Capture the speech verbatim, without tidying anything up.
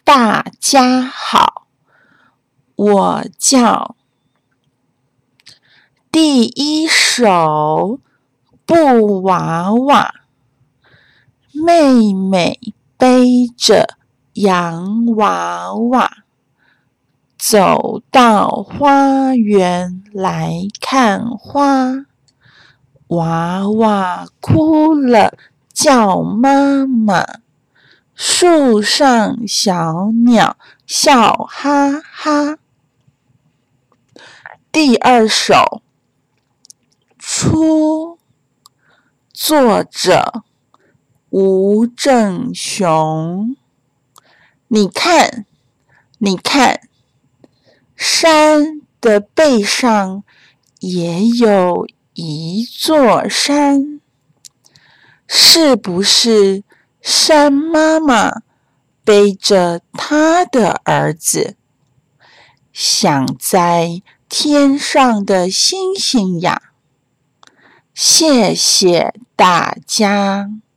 大家好，我叫第一首布娃娃。妹妹背着洋娃娃，走到花园来看花。娃娃哭了，叫妈妈。树上小鸟笑哈哈。第二首，出，作者吴正雄。你看，你看，山的背上也有一座山，是不是山妈妈背着她的儿子，想在天上的星星呀？谢谢大家。